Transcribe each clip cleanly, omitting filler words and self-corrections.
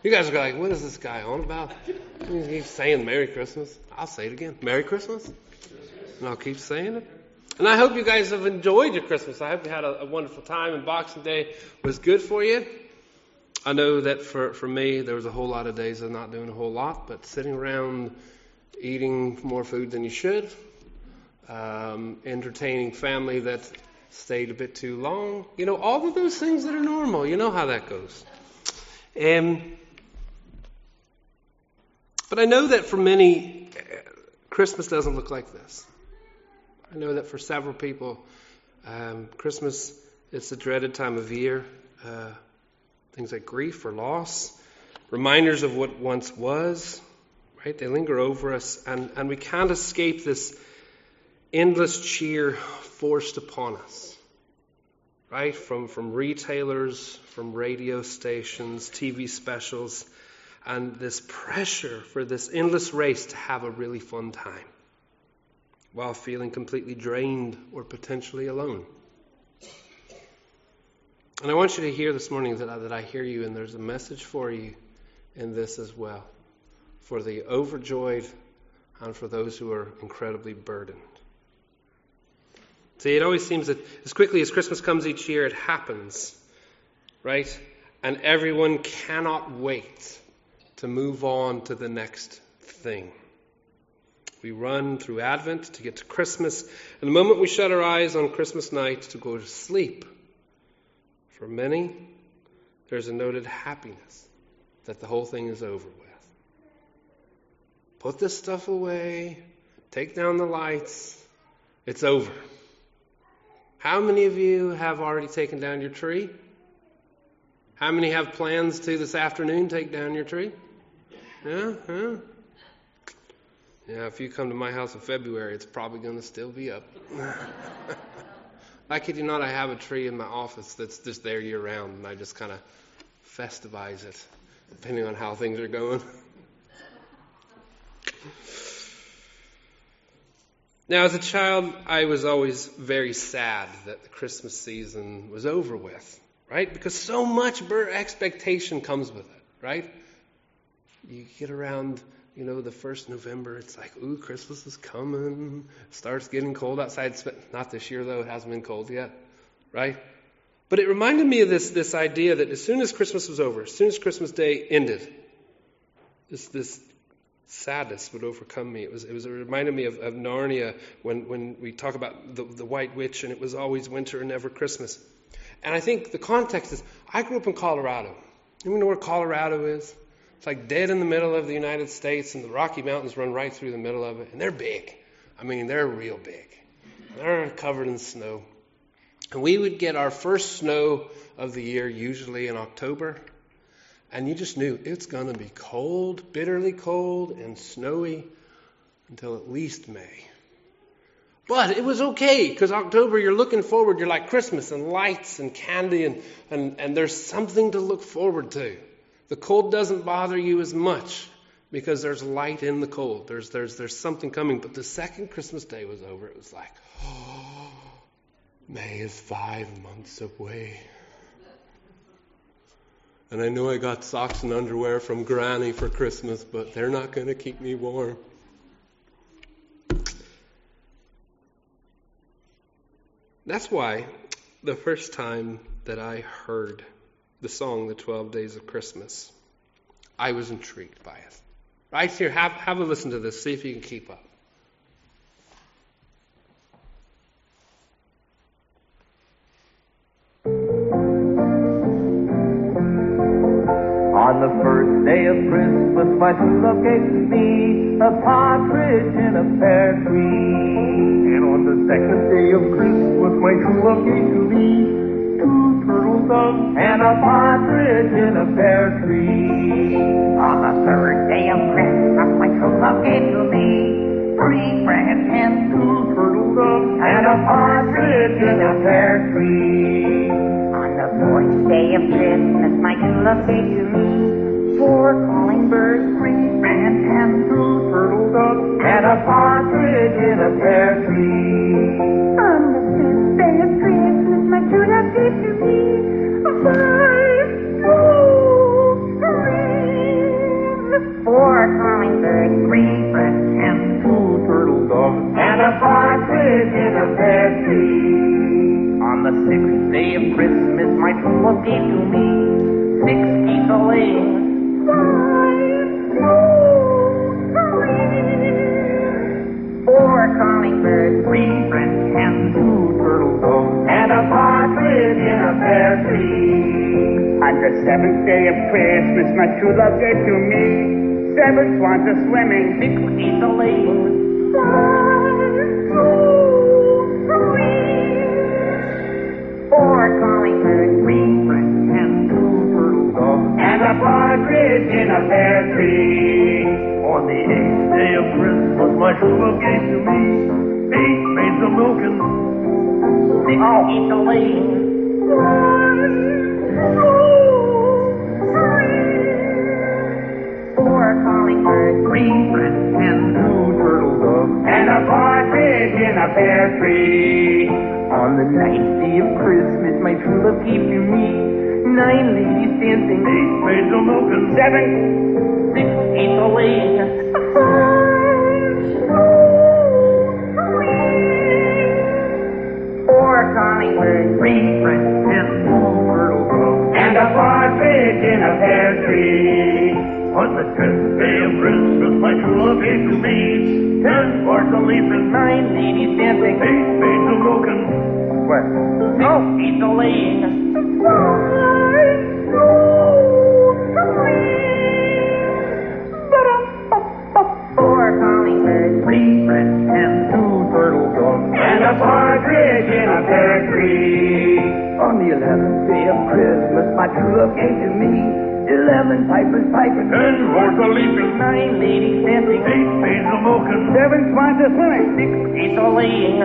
You guys are like, what is this guy on about? He's saying Merry Christmas. I'll say it again. Merry Christmas. And I'll keep saying it. And I hope you guys have enjoyed your Christmas. I hope you had a wonderful time and Boxing Day was good for you. I know that for me, there was a whole lot of days of not doing a whole lot, but sitting around eating more food than you should, entertaining family that stayed a bit too long, all of those things that are normal. You know how that goes. But I know that for many, Christmas doesn't look like this. I know that for several people, Christmas, it's a dreaded time of year. Things like grief or loss, reminders of what once was, right? They linger over us, and we can't escape this endless cheer forced upon us, right? From retailers, from radio stations, TV specials, and this pressure for this endless race to have a really fun time while feeling completely drained or potentially alone. And I want you to hear this morning that I hear you, and there's a message for you in this as well, for the overjoyed and for those who are incredibly burdened. See, it always seems that as quickly as Christmas comes each year, it happens, right? And everyone cannot wait to move on to the next thing. We run through Advent to get to Christmas, and the moment we shut our eyes on Christmas night to go to sleep, for many, there's a noted happiness that the whole thing is over with. Put this stuff away, take down the lights, it's over. How many of you have already taken down your tree? How many have plans to this afternoon take down your tree? Yeah, if you come to my house in February, it's probably going to still be up. I kid you not, I have a tree in my office that's just there year round, and I just kind of festivize it, depending on how things are going. Now, as a child, I was always very sad that the Christmas season was over with, right? Because so much expectation comes with it, right? You get around, the 1st November, it's like, ooh, Christmas is coming. It starts getting cold outside. Not this year, though. It hasn't been cold yet, right? But it reminded me of this idea that as soon as Christmas was over, as soon as Christmas Day ended, this sadness would overcome me. It reminded me of Narnia when we talk about the White Witch, and it was always winter and never Christmas. And I think the context is, I grew up in Colorado. You know where Colorado is? It's like dead in the middle of the United States, and the Rocky Mountains run right through the middle of it. And they're big. I mean, they're real big. They're covered in snow. And we would get our first snow of the year usually in October. And you just knew it's going to be cold, bitterly cold, and snowy until at least May. But it was okay, because October, you're looking forward. You're like Christmas and lights and candy, and there's something to look forward to. The cold doesn't bother you as much because there's light in the cold. There's something coming. But the second Christmas Day was over, it was like, oh, May is 5 months away. And I know I got socks and underwear from Granny for Christmas, but they're not going to keep me warm. That's why the first time that I heard the song, The 12 Days of Christmas, I was intrigued by it. Right here, have a listen to this, see if you can keep up. On the first day of Christmas, my true love gave to me a partridge in a pear tree. And on the second day of Christmas, my true love gave to me 2 turtle doves and a partridge in a pear tree. On the third day of Christmas, my true love gave to me 3 grand hens, 2 turtle doves and a partridge in a pear tree. On the fourth day of Christmas, my true love gave to me 4 calling birds, 3 grand hens, 2 turtle doves and a partridge in a pear tree. On the fifth day of Christmas, my true love gave to me 5, 2, 3 birds, 3 French hens, 2 turtle doves, and a partridge in a pear tree. On the 6th day of Christmas, my true love gave to me 6 geese a laying, 4 calling birds, 3 French hens, 2 turtle doves, And a partridge in a pear tree. On the 7th day of Christmas, my true love gave to me 7 swans a swimming, 6 geese a laying, 4 calling birds, 3 French hens, 2 turtle doves, And a partridge in a pear tree. on the 8th day of Christmas, my true love gave to me 8 maids a milking, 6 geese a laying, 4 calling birds, 3 French hens, 2 turtle doves, And a partridge in a pear tree. On the 9th day of Christmas, my true love gave to me 9 ladies dancing, 8 maids a milking, 7 6 geese a laying, 4 calling birds, 3 French hens, 2 turtle doves, And a partridge in a pear tree. on the 10th day of Christmas, my true love gave to me 10 sparks a leaping, 9 ladies dancing, 8 maids a milking, 6 geese a laying, 4 calling birds, 3 French hens, 2 turtle doves, And a partridge in a pear tree. On the 11th day of Christmas, my true love gave to me 11 pipers piping, 10 horse a leaping, 9 ladies dancing, 8 maids a milking, 7 swans a swimming, 6 geese a laying,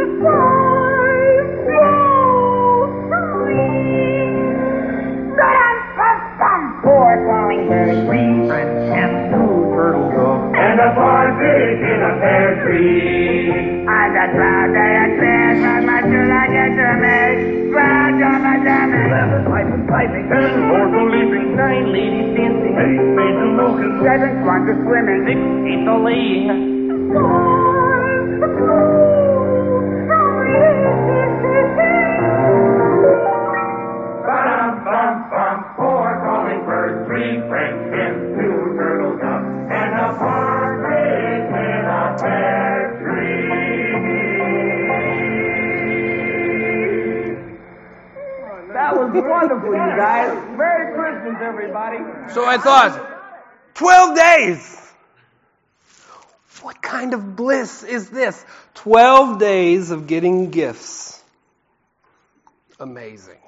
4 calling birds, 3 French hens, 2 turtle doves, And a partridge in a pear tree. On the 12th day of Christmas, my true love gave to me 12 drummers drumming, 11 pipers piping, 10 horse a leaping, 9 ladies dancing, 8 maids a milking, 7 swans a swimming, 6 geese a laying, Ba-dum-bum-bum, 4 calling birds, 3 French hens, 2 turtle doves, and a partridge in a pear tree. That was wonderful, you guys. Merry Christmas, everybody. So I thought, 12 days! What kind of bliss is this? 12 days of getting gifts. Amazing.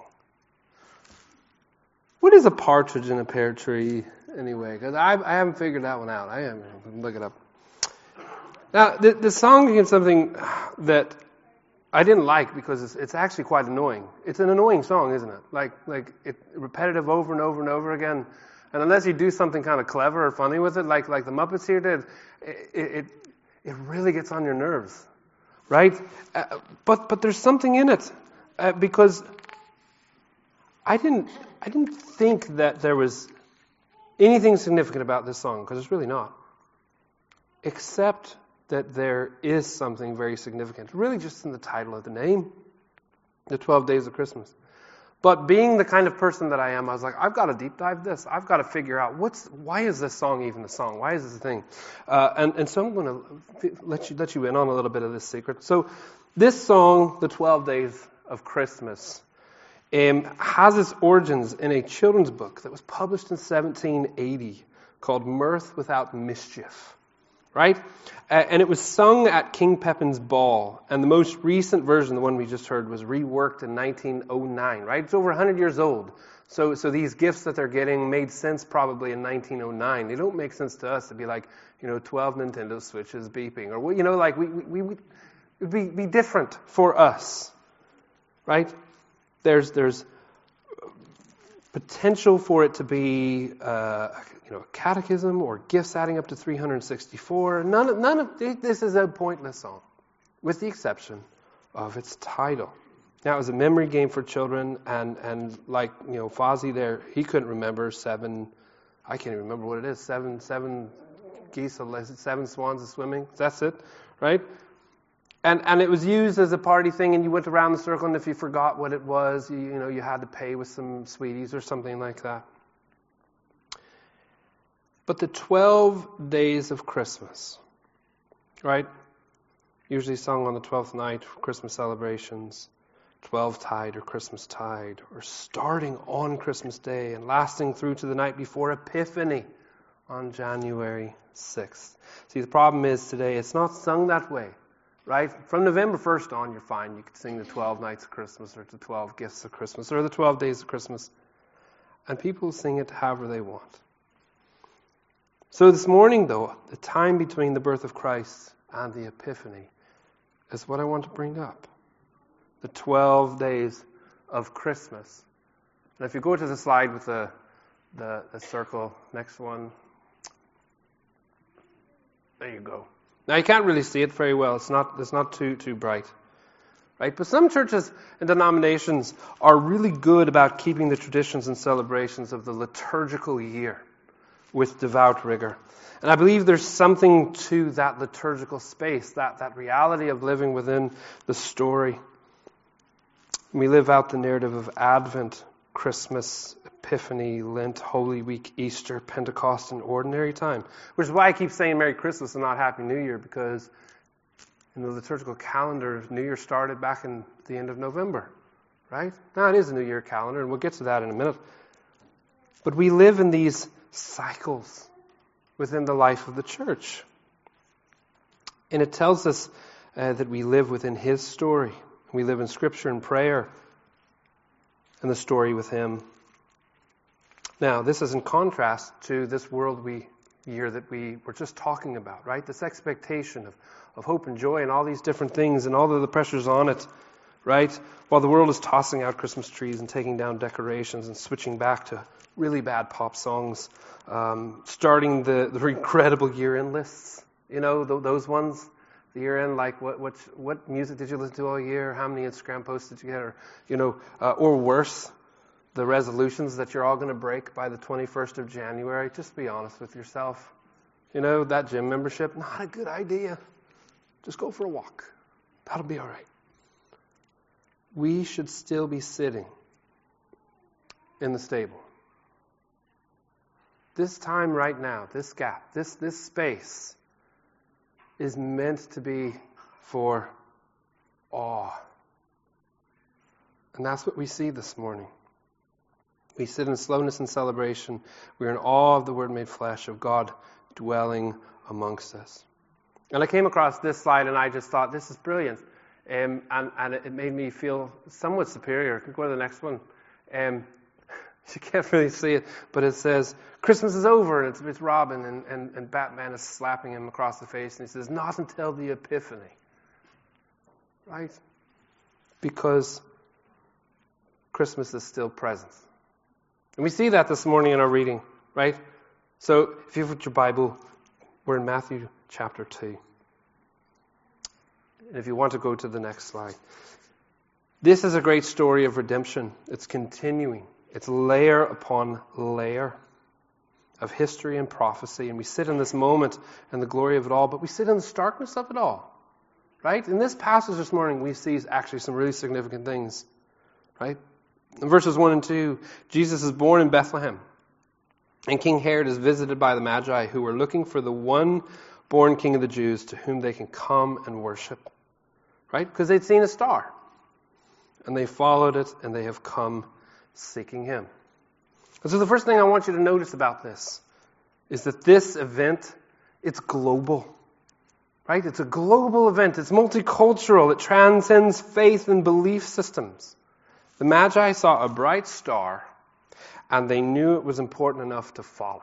What is a partridge in a pear tree, anyway? Because I haven't figured that one out. I am look it up. Now, the song is something that I didn't like because it's actually quite annoying. It's an annoying song, isn't it? Like it repetitive over and over and over again. And unless you do something kind of clever or funny with it, like the Muppets here did, it really gets on your nerves, right? But there's something in it because I didn't think that there was anything significant about this song, because it's really not. Except that there is something very significant, really just in the title of the name, the 12 Days of Christmas. But being the kind of person that I am, I was like, I've got to deep dive this. I've got to figure out why is this song even a song? Why is this a thing? And so I'm going to let you in on a little bit of this secret. So this song, the 12 Days of Christmas, has its origins in a children's book that was published in 1780 called Mirth Without Mischief, right? And it was sung at King Pepin's ball. And the most recent version, the one we just heard, was reworked in 1909, right? It's over 100 years old. So these gifts that they're getting made sense probably in 1909. They don't make sense to us to be like, 12 Nintendo Switches beeping. Or, like we it would be different for us, right? There's potential for it to be a catechism or gifts adding up to 364. None of this is a pointless song, with the exception of its title. Now, it was a memory game for children, and like Fozzie there, he couldn't remember 7. I can't even remember what it is. 7 geese, 7 swans are swimming. That's it, right? And it was used as a party thing, and you went around the circle, and if you forgot what it was, you had to pay with some sweeties or something like that. But the 12 days of Christmas, right? Usually sung on the 12th night for Christmas celebrations, 12-tide or Christmas tide, or starting on Christmas Day and lasting through to the night before Epiphany on January 6th. See, the problem is today it's not sung that way, right? From November 1st on, you're fine. You could sing the 12 nights of Christmas or the 12 gifts of Christmas or the 12 days of Christmas. And people sing it however they want. So this morning, though, the time between the birth of Christ and the Epiphany is what I want to bring up. The 12 days of Christmas. And if you go to the slide with the circle, next one. There you go. Now you can't really see it very well. It's not too bright. Right? But some churches and denominations are really good about keeping the traditions and celebrations of the liturgical year with devout rigor. And I believe there's something to that liturgical space, that reality of living within the story. We live out the narrative of Advent, Christmas, Epiphany, Lent, Holy Week, Easter, Pentecost, and ordinary time. Which is why I keep saying Merry Christmas and not Happy New Year, because in the liturgical calendar, New Year started back in the end of November, right? Now it is a New Year calendar, and we'll get to that in a minute. But we live in these cycles within the life of the church. And it tells us that we live within His story. We live in Scripture and prayer and the story with Him. Now, this is in contrast to this world year that we were just talking about, right? This expectation of hope and joy and all these different things and all of the pressures on it, right? While the world is tossing out Christmas trees and taking down decorations and switching back to really bad pop songs, starting the incredible year-end lists, those ones, the year-end, like what music did you listen to all year? How many Instagram posts did you get? Or worse, the resolutions that you're all going to break by the 21st of January. Just be honest with yourself. That gym membership, not a good idea. Just go for a walk. That'll be all right. We should still be sitting in the stable. This time right now, this gap, this space is meant to be for awe. And that's what we see this morning. We sit in slowness and celebration. We're in awe of the Word made flesh, of God dwelling amongst us. And I came across this slide and I just thought, this is brilliant. And it made me feel somewhat superior. Could go to the next one. You can't really see it, but it says, Christmas is over, and it's Robin, and Batman is slapping him across the face, and he says, not until the Epiphany. Right? Because Christmas is still present. And we see that this morning in our reading, right? So, if you've got your Bible, we're in Matthew chapter 2. And if you want to go to the next slide. This is a great story of redemption. It's continuing. It's layer upon layer of history and prophecy. And we sit in this moment and the glory of it all, but we sit in the starkness of it all. Right? In this passage this morning, we see actually some really significant things. Right? In verses 1 and 2, Jesus is born in Bethlehem. And King Herod is visited by the Magi who were looking for the one born King of the Jews to whom they can come and worship. Right? Because they'd seen a star. And they followed it and they have come seeking Him. And so the first thing I want you to notice about this is that this event, it's global. Right? It's a global event. It's multicultural. It transcends faith and belief systems. The Magi saw a bright star and they knew it was important enough to follow.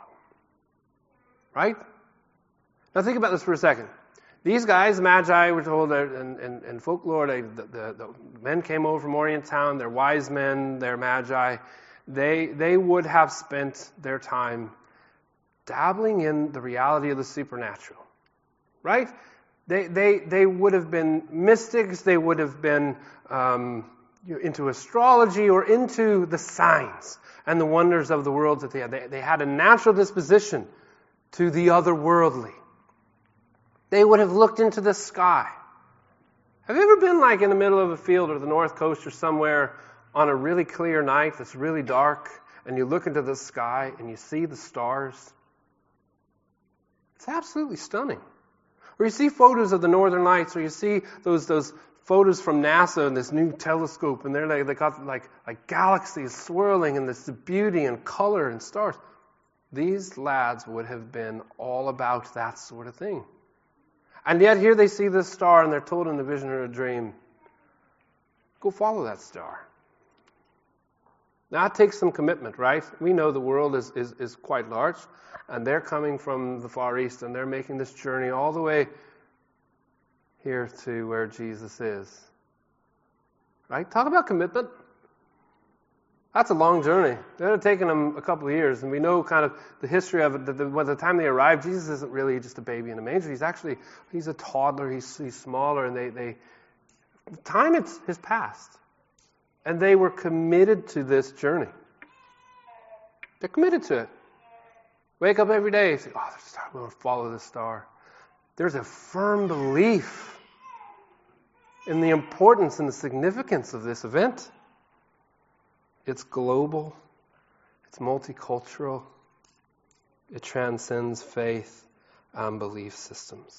Right? Now think about this for a second. These guys, Magi, were told in folklore, the men came over from Orient town, they're wise men, they're Magi. They would have spent their time dabbling in the reality of the supernatural. Right? They would have been mystics, they would have been into astrology or into the signs and the wonders of the world that they had. They had a natural disposition to the otherworldly. They would have looked into the sky. Have you ever been like in the middle of a field or the North Coast or somewhere on a really clear night that's really dark, and you look into the sky and you see the stars? It's absolutely stunning. Or you see photos of the Northern Lights, or you see those photos from NASA and this new telescope, and they got like galaxies swirling and this beauty and color and stars. These lads would have been all about that sort of thing. And yet here they see this star and they're told in a vision or a dream, go follow that star. Now it takes some commitment, right? We know the world is quite large, and they're coming from the Far East and they're making this journey all the way here to where Jesus is. Right? Talk about commitment. That's a long journey. It would have taken them a couple of years, and we know kind of the history of it. By the time they arrived, Jesus isn't really just a baby in a manger. He's a toddler. He's smaller, and time has passed, and they were committed to this journey. They're committed to it. Wake up every day and say, "Oh, there's a star. We're going to follow this star." There's a firm belief in the importance and the significance of this event. It's global. It's multicultural. It transcends faith and belief systems.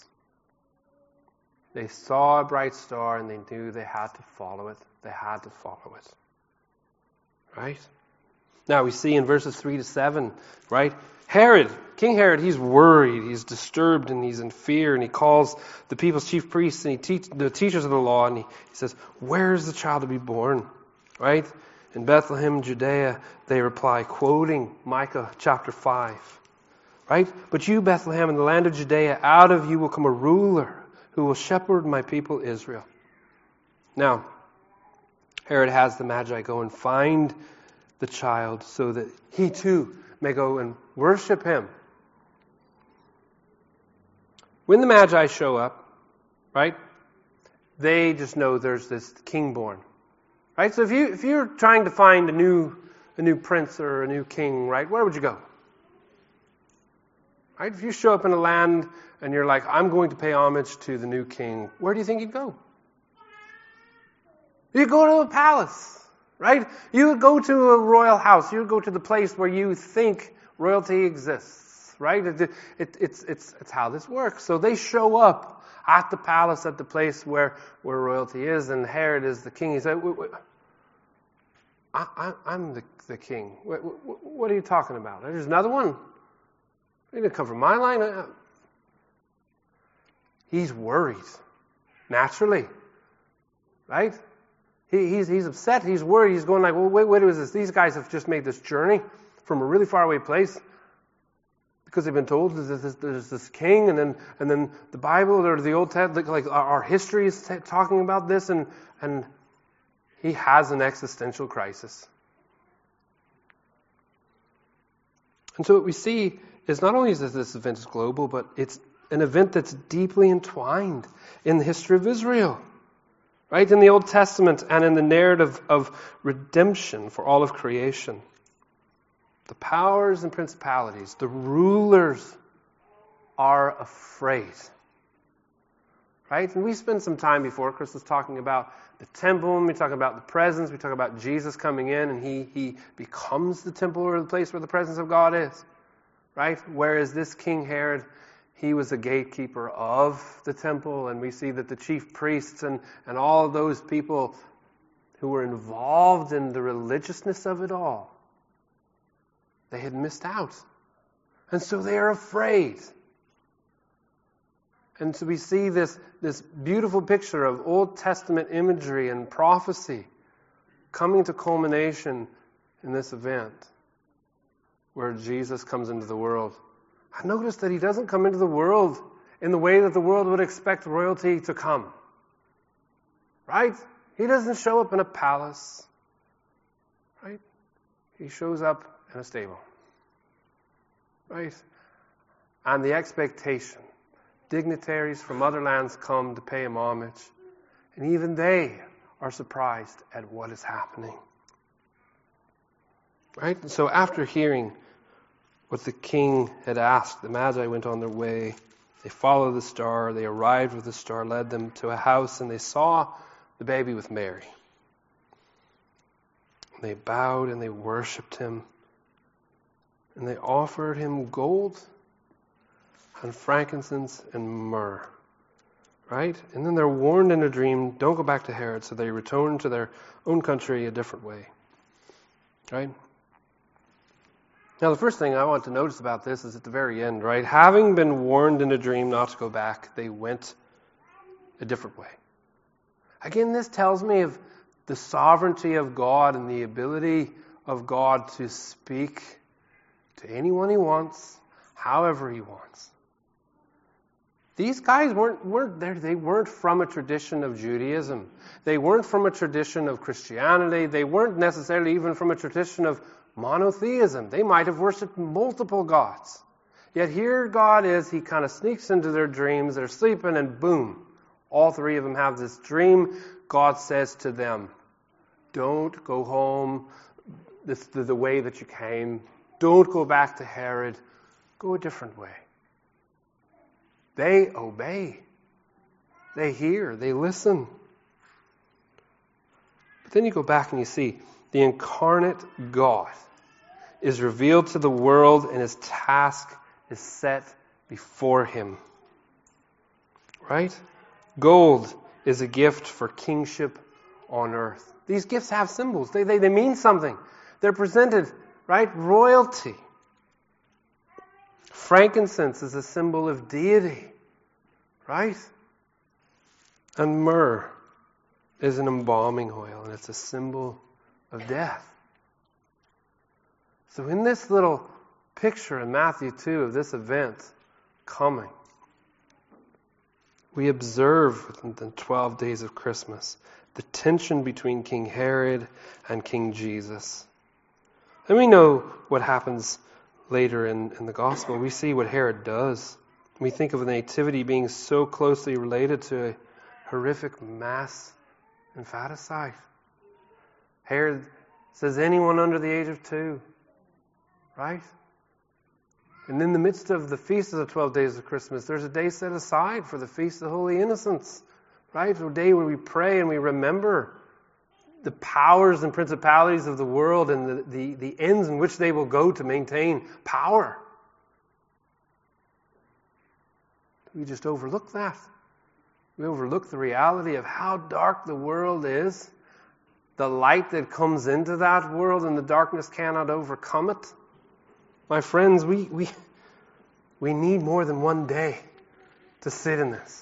They saw a bright star and they knew they had to follow it. They had to follow it. Right? Now we see in verses 3 to 7, right? King Herod, he's worried, he's disturbed, and he's in fear, and he calls the people's chief priests and the teachers of the law, and he says, "Where is the child to be born?" Right? In Bethlehem, Judea, they reply, quoting Micah chapter 5. Right? "But you, Bethlehem, in the land of Judea, out of you will come a ruler who will shepherd my people Israel." Now, Herod has the Magi go and find the child so that he too may go and worship him. When the Magi show up, right, they just know there's this king born. Right? So if you're trying to find a new prince or a new king, right, where would you go? Right? If you show up in a land and you're like, "I'm going to pay homage to the new king," where do you think you'd go? You'd go to a palace, right? You would go to a royal house. You would go to the place where you think royalty exists, right? It's how this works. So they show up at the palace, at the place where royalty is, and Herod is the king. He said, I'm the king. What are you talking about? There's another one. He didn't come from my line. He's worried, naturally, right? He's upset. He's worried. He's going like, "Well, wait, what is this? These guys have just made this journey from a really far away place because they've been told there's this king, and then the Bible or the Old Testament, like our history is talking about this, and he has an existential crisis." And so what we see is not only is this event is global, but it's an event that's deeply entwined in the history of Israel. Right? In the Old Testament and in the narrative of redemption for all of creation. The powers and principalities, the rulers are afraid. Right? And we spent some time before Christmas talking about the temple, and we talk about the presence, we talk about Jesus coming in, and he becomes the temple or the place where the presence of God is. Right? Whereas this King Herod, he was a gatekeeper of the temple, and we see that the chief priests and all of those people who were involved in the religiousness of it all, they had missed out. And so they are afraid. And so we see this beautiful picture of Old Testament imagery and prophecy coming to culmination in this event where Jesus comes into the world. I noticed that he doesn't come into the world in the way that the world would expect royalty to come. Right? He doesn't show up in a palace. Right? He shows up in a stable. Right? And the expectation. Dignitaries from other lands come to pay him homage. And even they are surprised at what is happening. Right? And so after hearing what the king had asked. The Magi went on their way. They followed the star. They arrived with the star, led them to a house, and they saw the baby with Mary. They bowed and they worshipped him. And they offered him gold and frankincense and myrrh. Right? And then they're warned in a dream, don't go back to Herod. So they return to their own country a different way. Right? Now the first thing I want to notice about this is at the very end, right? Having been warned in a dream not to go back, they went a different way. Again, this tells me of the sovereignty of God and the ability of God to speak to anyone he wants, however he wants. These guys weren't there. They weren't from a tradition of Judaism. They weren't from a tradition of Christianity. They weren't necessarily even from a tradition of monotheism. They might have worshipped multiple gods. Yet here God is, he kind of sneaks into their dreams. They're sleeping and boom, all three of them have this dream. God says to them, don't go home the way that you came. Don't go back to Herod. Go a different way. They obey. They hear. They listen. But then you go back and you see the incarnate God is revealed to the world and his task is set before him. Right? Gold is a gift for kingship on earth. These gifts have symbols. They mean something. They're presented, right? Royalty. Frankincense is a symbol of deity, right? And myrrh is an embalming oil, and it's a symbol of death. So in this little picture in Matthew 2 of this event coming, we observe within the 12 days of Christmas the tension between King Herod and King Jesus. And we know what happens later in the gospel. We see what Herod does. We think of the nativity being so closely related to a horrific mass infanticide. Herod says anyone under the age of 2. Right? And in the midst of the feast of the 12 days of Christmas, there's a day set aside for the Feast of Holy Innocents. Right? A day where we pray and we remember the powers and principalities of the world and the ends in which they will go to maintain power. We just overlook that. We overlook the reality of how dark the world is, the light that comes into that world, and the darkness cannot overcome it. My friends, we need more than one day to sit in this.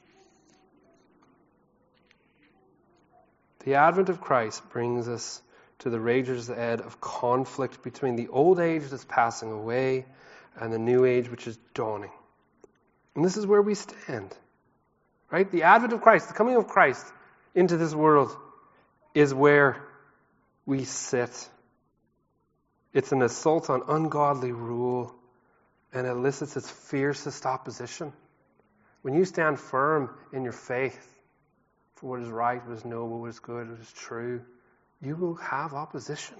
The advent of Christ brings us to the razor's edge of conflict between the old age that's passing away and the new age which is dawning. And this is where we stand. Right? The advent of Christ, the coming of Christ into this world is where we sit. It's an assault on ungodly rule and elicits its fiercest opposition. When you stand firm in your faith for what is right, what is noble, what is good, what is true, you will have opposition.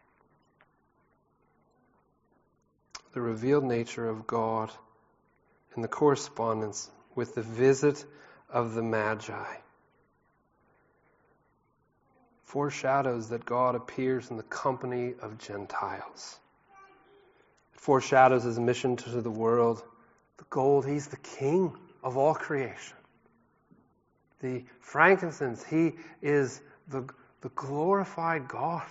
The revealed nature of God and the correspondence with the visit of the Magi foreshadows that God appears in the company of Gentiles. It foreshadows his mission to the world. The gold, he's the king of all creation. The frankincense, he is the glorified God.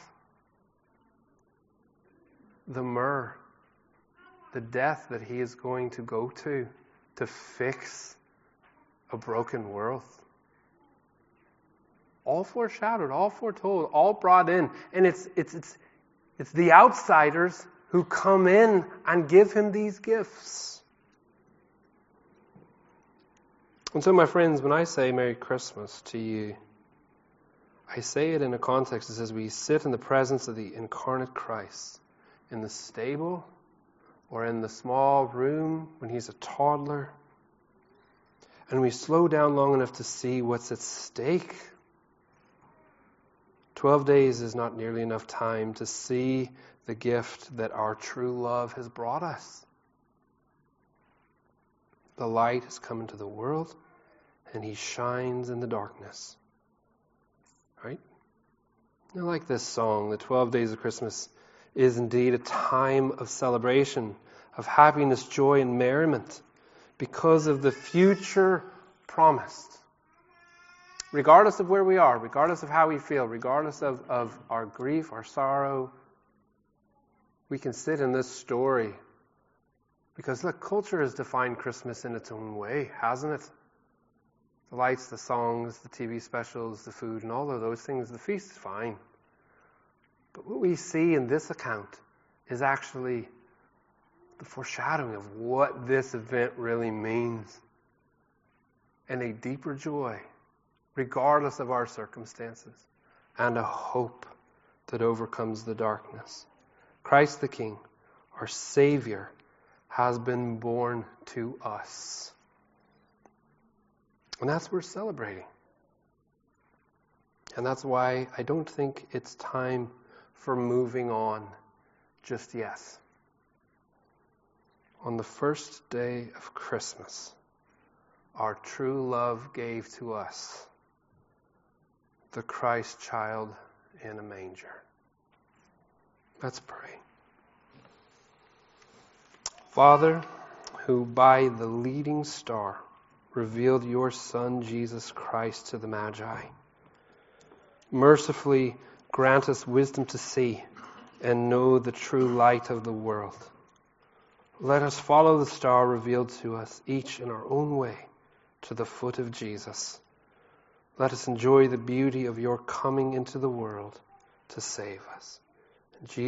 The myrrh, the death that he is going to go to fix a broken world. All foreshadowed, all foretold, all brought in. And it's the outsiders who come in and give him these gifts. And so, my friends, when I say Merry Christmas to you, I say it in a context that says we sit in the presence of the incarnate Christ in the stable or in the small room when he's a toddler, and we slow down long enough to see what's at stake, 12 days is not nearly enough time to see the gift that our true love has brought us. The light has come into the world, and he shines in the darkness. Right? I like this song, the 12 days of Christmas is indeed a time of celebration, of happiness, joy, and merriment because of the future promised. Regardless of where we are, regardless of how we feel, regardless of our grief, our sorrow, we can sit in this story. Because look, culture has defined Christmas in its own way, hasn't it? The lights, the songs, the TV specials, the food, and all of those things, the feast is fine. But what we see in this account is actually the foreshadowing of what this event really means. And a deeper joy, regardless of our circumstances, and a hope that overcomes the darkness. Christ the King, our Savior, has been born to us. And that's what we're celebrating. And that's why I don't think it's time for moving on just yet. On the first day of Christmas, our true love gave to us the Christ child in a manger. Let's pray. Father, who by the leading star revealed your Son, Jesus Christ, to the Magi, mercifully grant us wisdom to see and know the true light of the world. Let us follow the star revealed to us, each in our own way, to the foot of Jesus. Let us enjoy the beauty of your coming into the world to save us.